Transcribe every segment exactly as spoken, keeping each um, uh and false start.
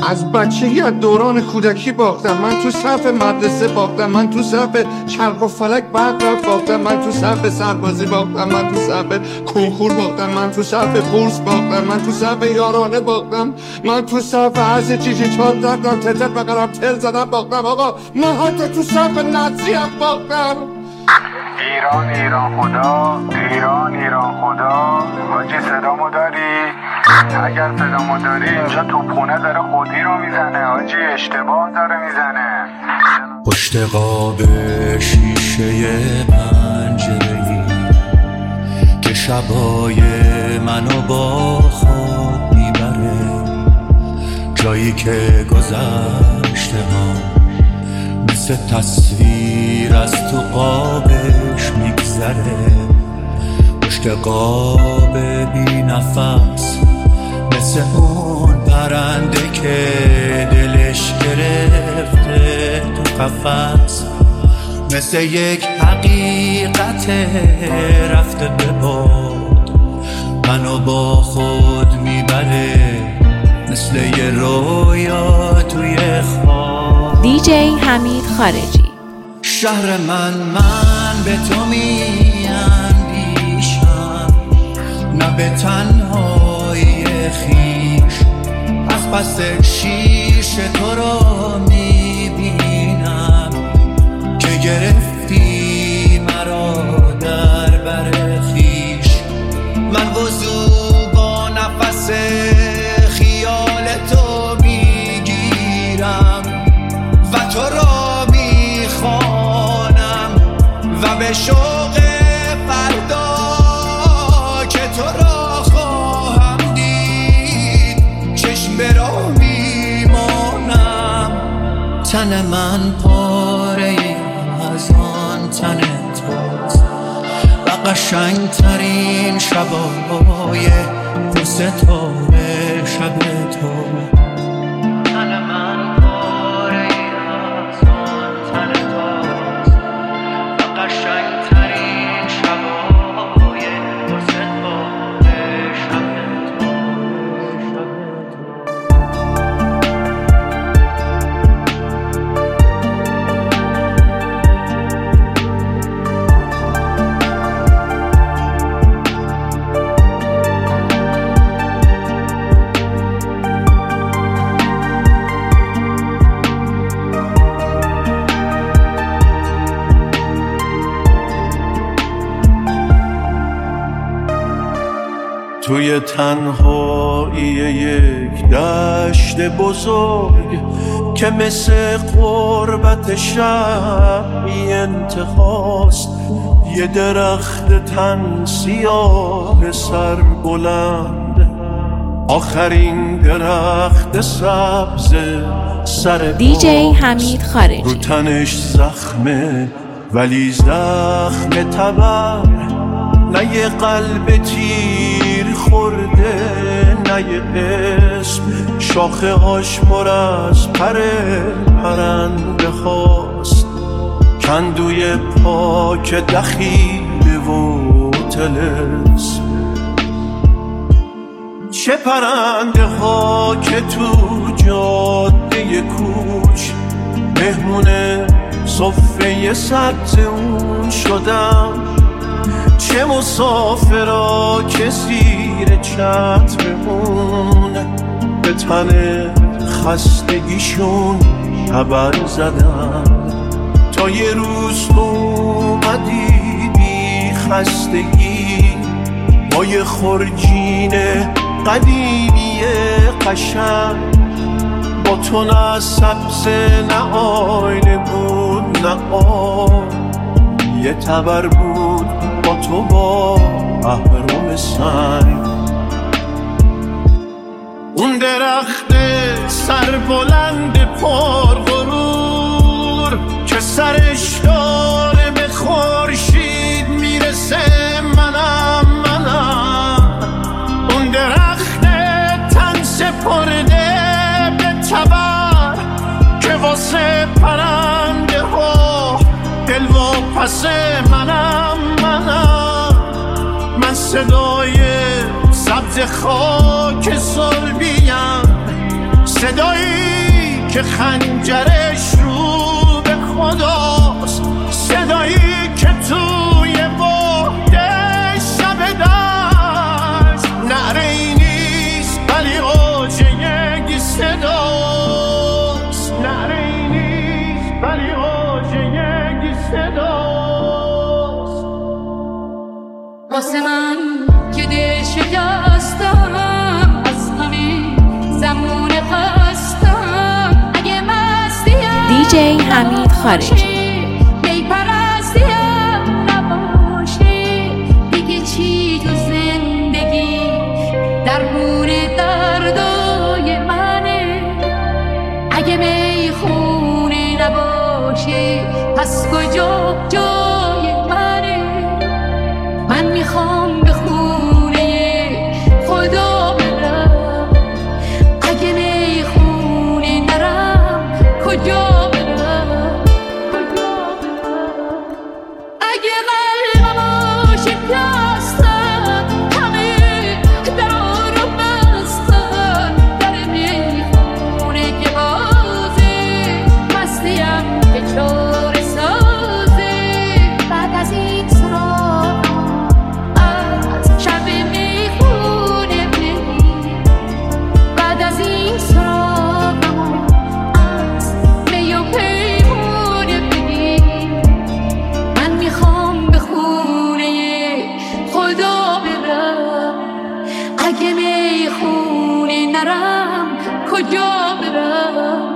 از بچگی از دوران کودکی باختم، من تو صف مدرسه باختم، من تو صف چرخ و فلک برق باختم، من تو صف سربازی باختم، من تو صف کنکور باختم، من تو صف بورس باختم، من تو صف یارانه باختم، من تو صف عرض چیشی چار دردم تتت بقرم تل زدم باختم. آقا من حتی تو صف نزی هم باختم. ایران ایران خدا، ایران ایران خدا. حاجی صدامو داری؟ اگر صدامو داری اینجا توپخونه داره خودی رو میزنه حاجی، اشتباه داره میزنه. پشت قاب شیشه پنجره‌ای که شبای منو با خود میبره، جایی که گذشته ها مثل تصویر از تو قابش میگذره. پشت قاب بی نفس مثل اون پرنده که دلش گرفته تو قفس، مثل یک حقیقت رفته به باد منو با خود میبره، مثل یه رویا توی خواب. دیجی حمید خارجی. شهر من من به تو میاندیشم، نه به تنهایی خیش، از پس شیش تو رو میبینم که گرفتی مرا در بر خیش. من وضو با نفس خیال تو میگیرم و تو را میخوانم و به شوق فردا که تو را خواهم دید چشم برا میمانم. تن من پاره از آن تن توست و قشنگ ترین شبای پر ستاره شب تو. توی تنهایی یک دشت بزرگ که مثل قربت شب بی انتهاست، یه درخت تن سیاه سر بلند، آخرین درخت سبز سر دیجی حمید خارجی. رو تنش زخمه ولی زخم تبر، نه یه قلب تیر خورده، نه یه اسم، شاخه هاش پر از پر پرنده خواست، کندوی پاک دخیله و طلسم. چه پرنده ها که تو جاده کوچ مهمون صفه سبز اون شدم، چه مسافرها که زیر چتر اون به تن خستگیشون خبر زدن. تا یه روز اومدی بی خستگی با یه خرجین قدیمی قشنگ، با تو نه سبز نه آینه بود نه آب، یه تبر بود با تو با اهرم سنگ. اون درخت سر بلند پر غرور که سرش داره به خورشید میرسه، منم منم اون درخت تن سپرده به تبر که واسه پرنده ها دل و پس منم منم. من صدای سبز خاک سلبیم، صدایی که خنجرش رو به خداست، صدایی که توی بهده شب دست، نعره ای نیست ولی اوج یک صداست، نعره ای نیست ولی اوج یک صداست. واسه من که دل شکستم، از همین زمان خستم، اگه مستیم دی جی حمید خارجی. میپرستیم نباشه دیگه چی تو زندگی، درمون دردای منه. اگه میخونه نباشه پس کجا جای منه؟ من میخوام به خونه خدا برم، اگه میخونه نرم کجا برم؟ اگه قلبمو شکستم، همه درا رو بستم، در میخونه که بازه، مستیم که چاره سازه. بعد از این سراغ از شب میخونه بگی، بعد از این سراغ از می و پیمونه بگی، من میخوام به خونه خدا برم، اگه میخونه نرم کجا برم؟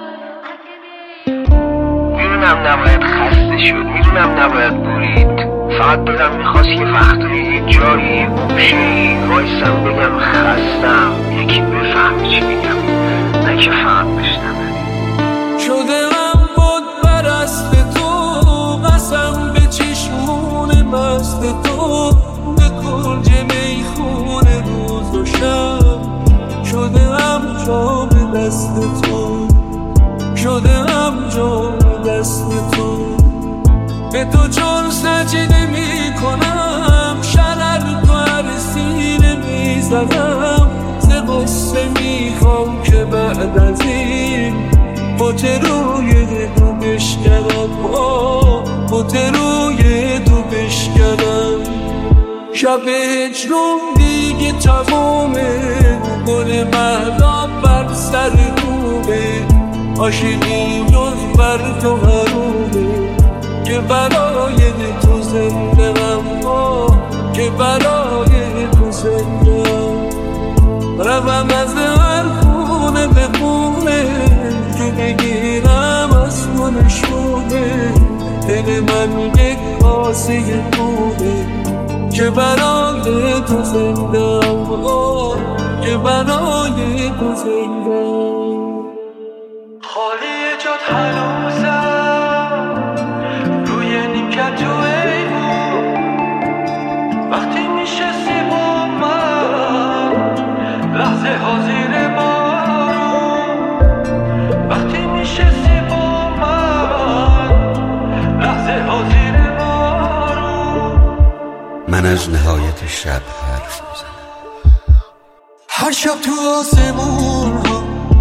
میدونم نباید خسته شد، میدونم نباید برید، فقط دلم میخواست یه وقتایی یه جایی یه گوشه‌ای وایسم بگم خستم، یکی بفهمی چی میگم، نه که فقط بشنوه. شدم بود برست تو، قسم به چشمون مست تو، به کنج میخونه روز و شب. شدم جام دست تو، شدم جام دست تو، به تو چون سجده می کنم، شرر تو هر سینه می زدم. ز قصه می خوام که بعد از این بوت روی تو بشکنم، بوت روی تو بشکنم. شب هجرم دیگه تمومه، گل مهدام بر سر رومه، عاشقی جز بر تو حرومه، که برای تو زنده غم، که برای تو زنده غم. روم از هر خونه به خونه، که بگیرم از تو نشونه، دل من یک کاسه خونه، که برای تو زنده غم، که برای تو زنده غم. خالی جات هنوزم روی نیمکت تو ایوون، وقتی میشستی با من لحظه ها زیر بارون، وقتی میشستی با من لحظه ها زیر بارون. من از نهایت شب حرف میزنم، هر شب تو آسمون ها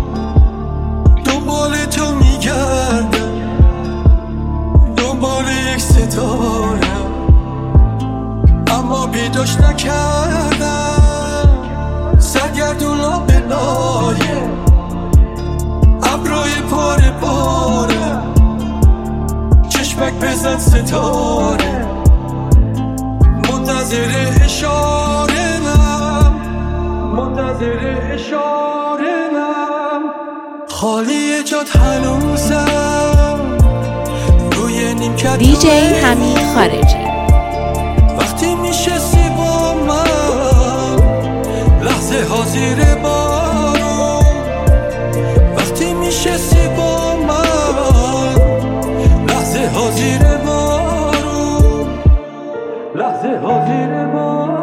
دنبال تو میگردم، دنبال یک ستارم، اما پیداش نکردم. سرگردونا به نایه ابرای پاره پاره، چشمک بزن ستاره، منتظر اشاره نم، منتظر اشاره نم. خالی جات هنوزم روی نیمکت دی جی حمید خارجی. وقتی میشستی با من لحظه ها زیر بارون، وقتی میشستی با من لحظه ها زیر بارون، لحظه ها زیر بارون.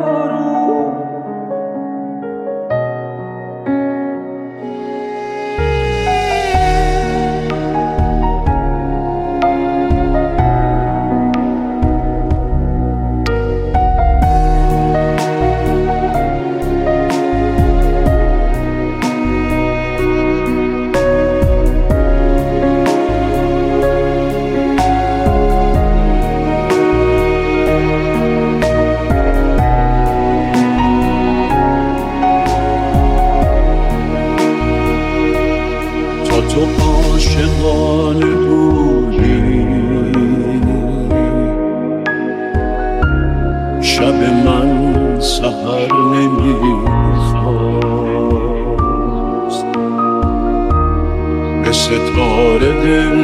تو عاشقانه بودی، شب من سحر نمیخواست، به ستاره دل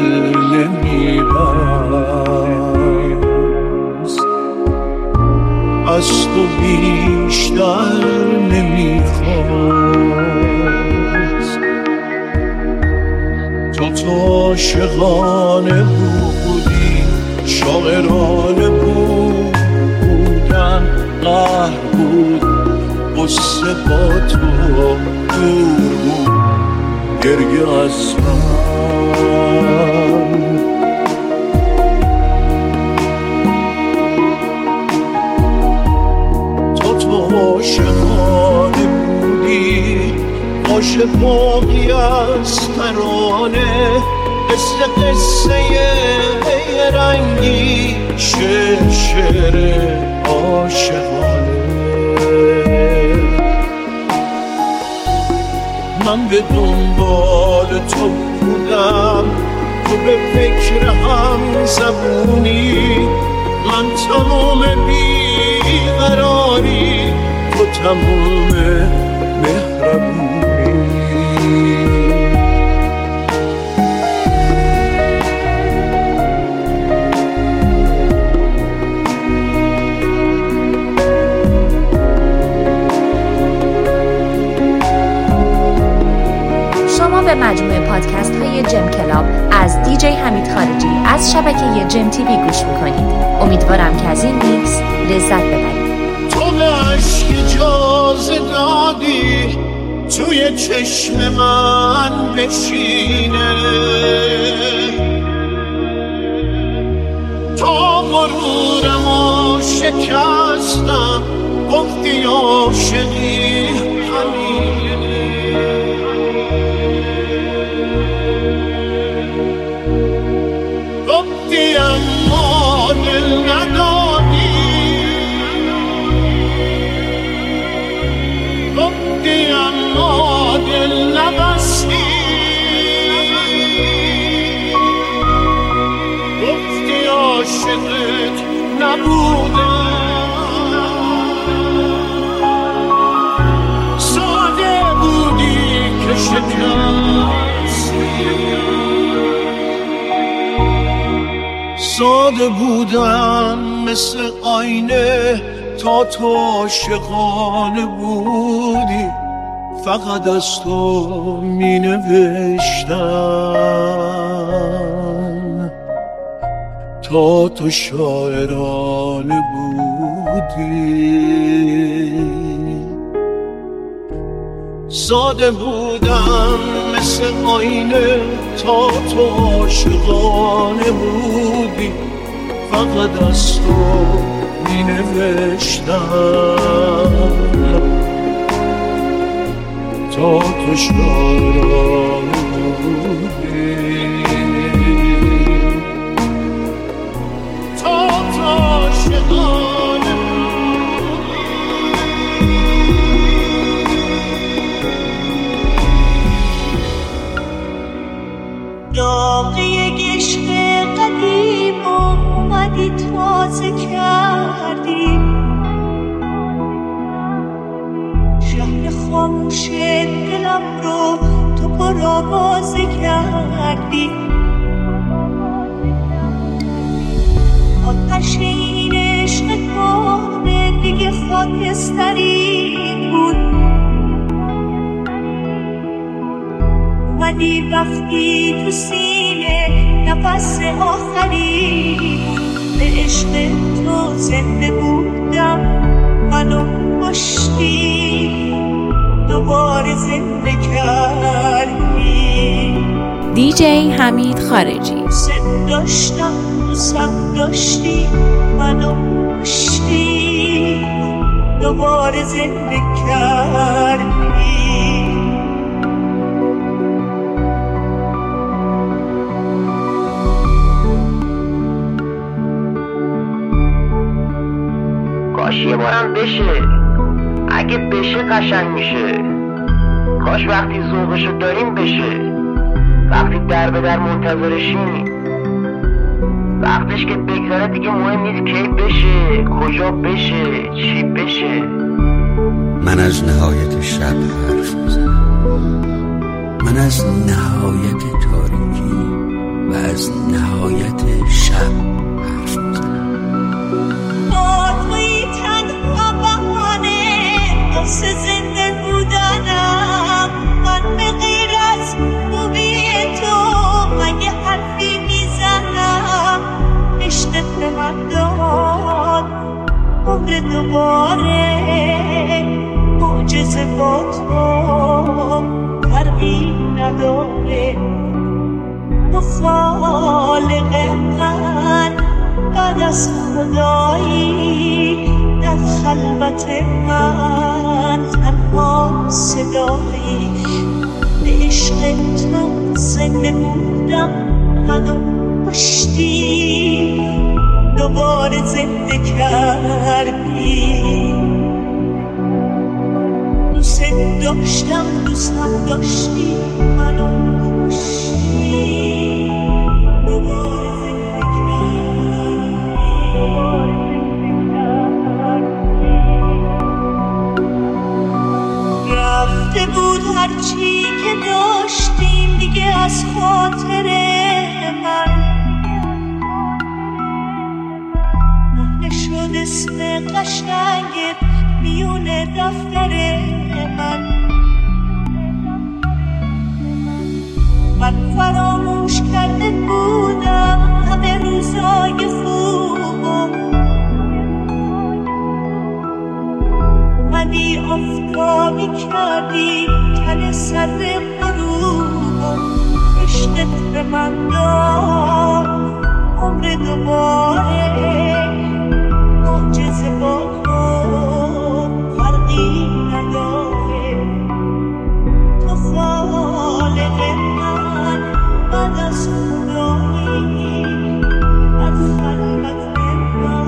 نمیبست، از تو بیشتر نمیخواست. تو تو عاشقانه بودی، شاعرانه بودن، قهر بود قصه با تو دور بود، گریه از من. تو تو عاشقانه بودی، عاشق باقی از ترانه، قصه قصه رنگی، شعر شعر عاشقانه. من به دنبال تو بودم، تو به فکر هم زبونی، من تمام بیقراری، تو تمام مهربونی. به مجموعه پادکست های جم کلاب از دی جی حمید خارجی از شبکه جم تیوی گوش میکنید. امیدوارم که از این میکس لذت ببرید. تو عشق اجازه دادی توی چشم من بشینه، تا غرورمو شکستم، گفتی عاشقی همینه. گفتی اما دل ندادی، گفتی اما دل نبستی، گفتی عاشقت نبودم، ساده بودی که شکستی، ساده بودم مثل آینه تا تو عاشقانه بودی، فقط از تو می نوشتم تا تو شاعرانه بودی. ساده بودم مثل آینه تا تو عاشقانه بودی، فقط از تو می نوشتم تا تو شاعرانه بودی، تا تو عاشقانه بودی. داغ یک عشق قدیم اومدی تازه کردی، شهر خاموش دلم رو تو پرآوازه کردی. آتش این عشق کهنه دیگه خاکستری بود، اومدی وقتی تو سینه نفس آخری بود. به عشق تو زنده بودم، منو کشتی، دوباره زنده کردی. دی جی حمید خارجی. سن داشتم دوستم داشتی، منو کشتی، دوباره زنده کردی. کاش یه بارم بشه، اگه بشه قشنگ میشه، کاش وقتی ذوقشو داریم بشه. وقتی در به در منتظرشی، وقتش که بگذره دیگه مهم نیست کی بشه، کجا بشه، چی بشه. من از نهایت شب حرف میزنم، من از نهایت تاریکی و از نهایت شب حرف میزنم. با توی تنها بهانه واسه زنده بودنم، من به غیر از خوبی تو مگه حرفی میزنم. عشقت به من داد عمر دوباره، معجزه با تو فرقی نداره. تو خالق من بعد از خدایی، در خلوت من تنها صدایی. به عشق تو زنده بودم، منو کشتی دوباره زنده کردی. دوست داشتم دوست هم داشتی، منو کشتی دوباره زنده کردی. رفته بود هرچی که داشتیم دیگه از خاطر من، نشد اسم قشنگت میون دفتر من. من فراموش کرده بودم همه روزای خوبم، اومدی آفتابی کردی تن سر غروبم. عشقت به من داد عمر دوباره، معجزه با تو فرقی نداره. تو خالق من بعد از خدایی، از خلوت من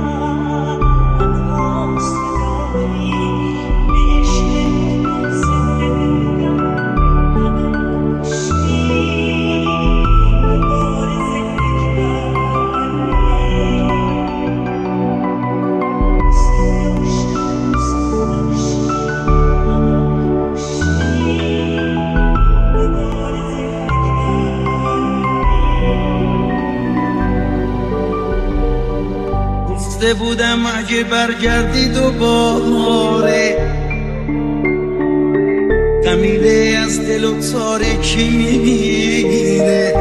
تنها صدایی. به عشق تو زنده بودم، منو کشتی دوباره زنده گفته بودم اگه برگردی دوباره، قمیله از دل و تاریکی میگیره.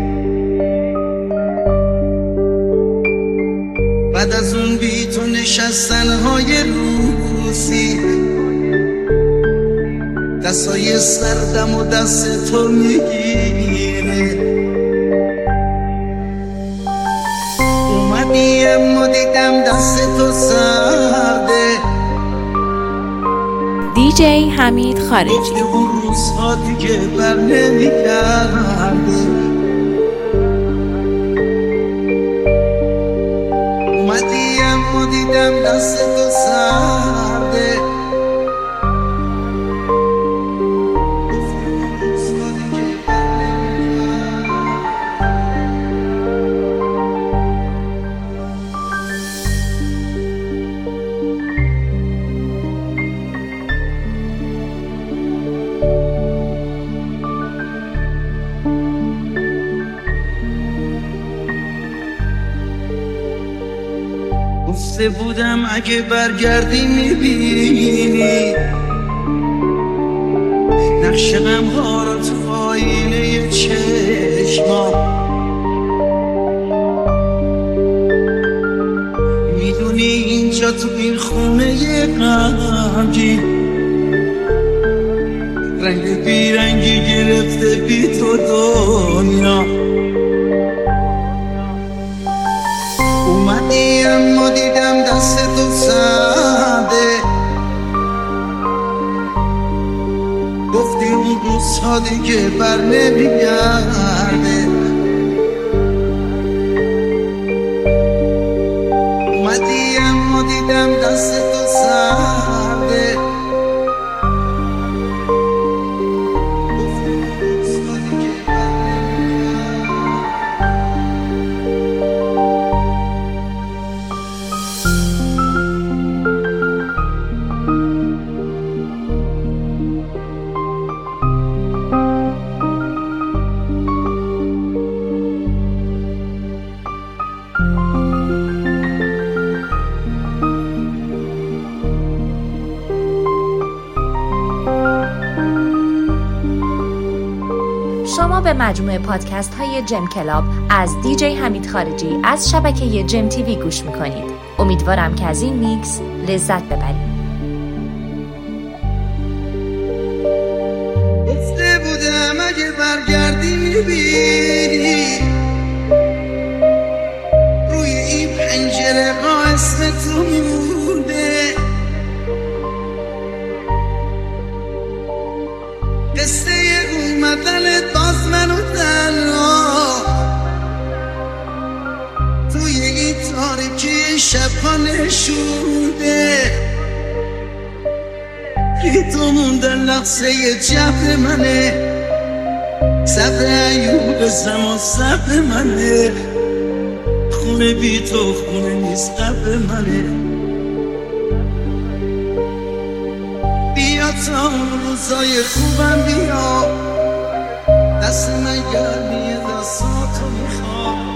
بعد از اون بی تو نشستنهای روزی، دستای سردم و دست تو میگیره. اومدی اما دیدم دست تو سرده. دیجی حمید خارجی. گفتی اون روزها دیگه بر نمیگرده. اومدی اما دیدم دست تو سرده. گفته بودم اگه برگردی میبینی نقش غمها رو تو آینه چشما. میدونی اینجا تو این خونه غمگین رنگ بیرنگی گرفته بی تو دنیا. اومدی اما دیدم دست تو سرده. گفتی اون روزها دیگه بر نمیگرده. اومدی اما دیدم دست تو سرده. گفتی اون روزها دیگه بر نمیگرده. مجموعه پادکست های جم کلاب از دیجی حمید خارجی از شبکه جم تیوی گوش میکنید. امیدوارم که از این میکس لذت ببرید. گفته بودم اگه برگردی میبینی روی این پنجره ها اسم تو میمونه. قصه اومدن باز منو تنها توی این تاریکی شبها نشونده. بی تو موندن لحظه جبر منه، صبر ایوب زمان صبر منه. خونه بی تو خونه نیست قبر منه. بیا تا اون روزای خوبم بیا، دست من گرمیه دستاتو میخوام.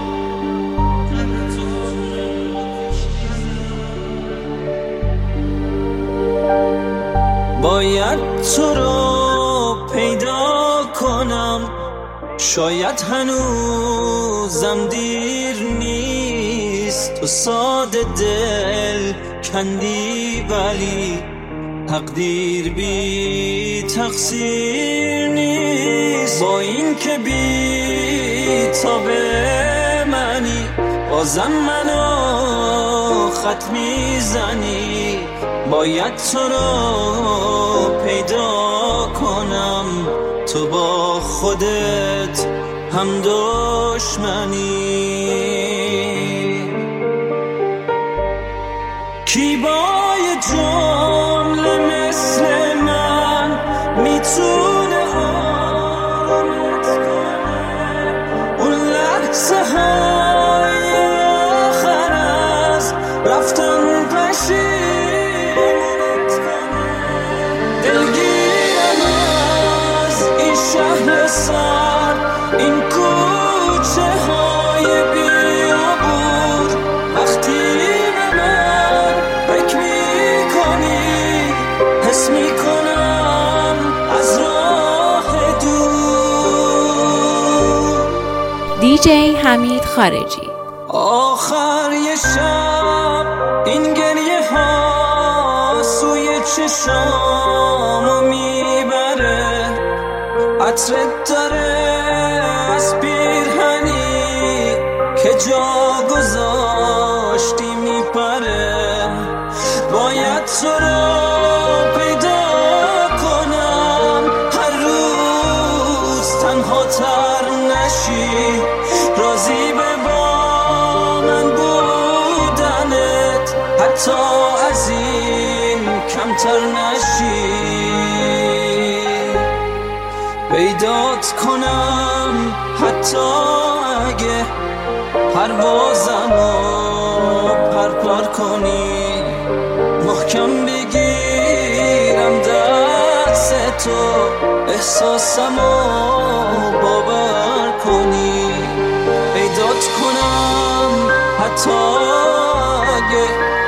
باید تو رو پیدا کنم، شاید هنوزم دیر نیست. تو ساده دل کندی ولی تقدیر بی تقصیر نیست. با این که بی تابه منی بازم منو خط میزنی. باید تو رو پیدا کنم، تو با خودت هم دشمنی. کی با یه جمله مثل من میتونه آرامت کنه؟ اون لحظه های آخر از رفتن پشیمونت کنه. دلگیرم از این شهر سر، این کوچه های بیابون. وقتی به من فکر میکنی حس میکنم از راه دور. دیجی حمید خارجی. آخر یه شب این گریه ها سوی چشامو میبره. عطرت داره از پیرهنی که جا گذاشتی میپره. باید تو رو پیدا کنم، هر روز تنها تر نشی. راضی به با من بودنت، حتی از این کمتر نشی. پیدات کنم حتی اگه پروازمو پرپر کنی. محکم بگیرم دست تو، احساسمو باور کنی. پیدات کنم حتی اگه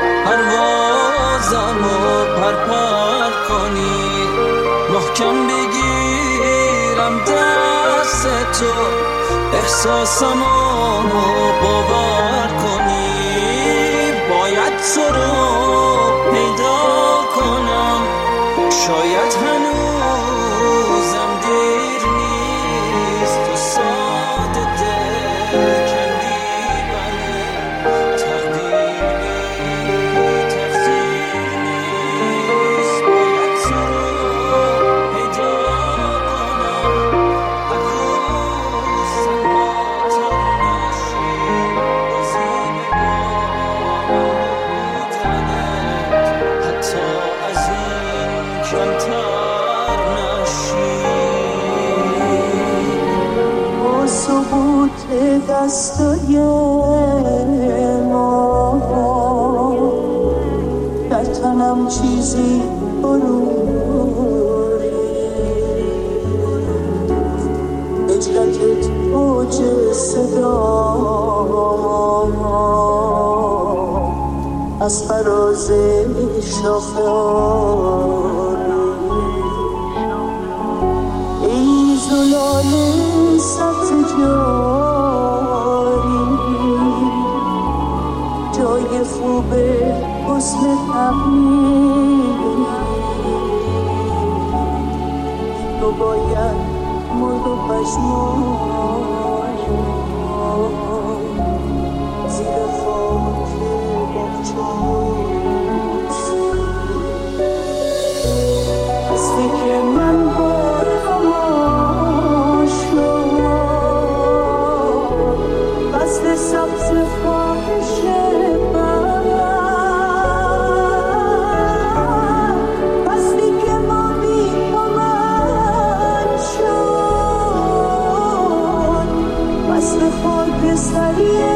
پروازمو پرپر کنی. محکم بگیرم دست تو، احساسمو باور کنی. باید تو رو پیدا کنم، شاید هنوزم دیر نیست. تو ساده دل کندی ولی تقدیر بی تقصیر نیست. باید تو رو پیدا کنم، هر روز تنها تر نشی. راضی به با بودنت، حتی از این کمتر نشی. با ثبوت دستای ما در تنم چیزی بروری. اجلتت اوج صدا از فراز شاخه ای زلال سبز جاری جای خوب حسن تقدیر تو باید مرد و پشمان زیر خاک باغچه‌هاست هستی که من بار خاموش شد فصل سبز فاحش بر هستی که ما بی تو من شد فصل خاک سریع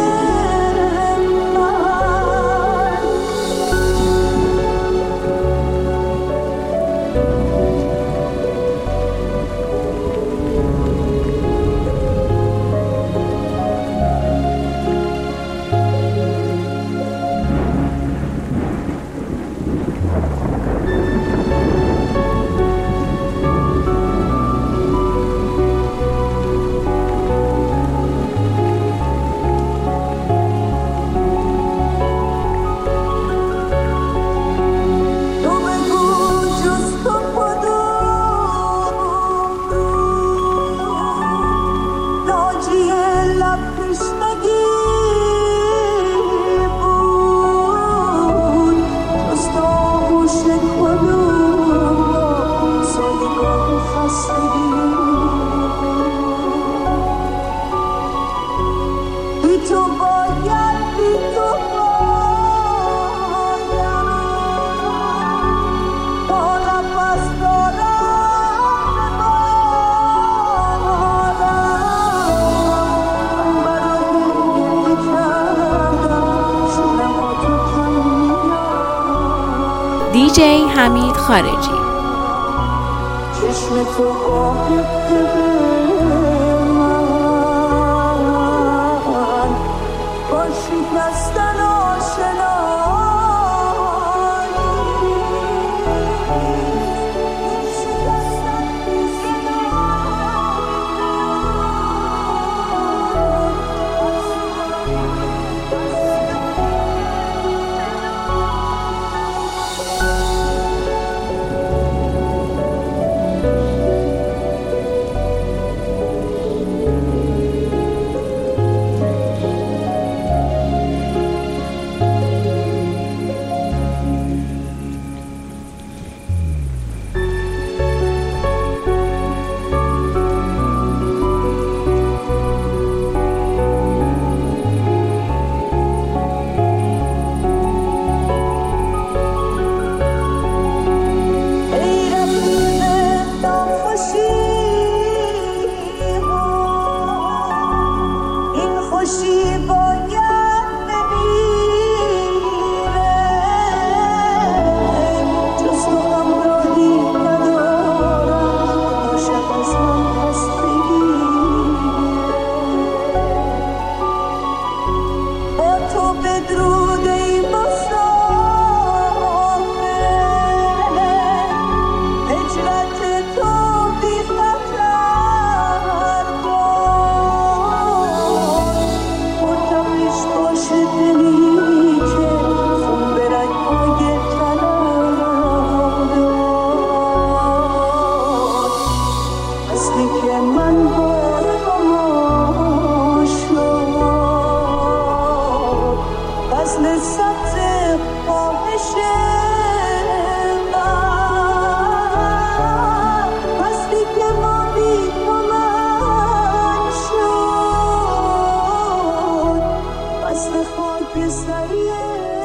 دیجی حمید خارجی. چشم تو آهسته به من با شکستن خاک سریع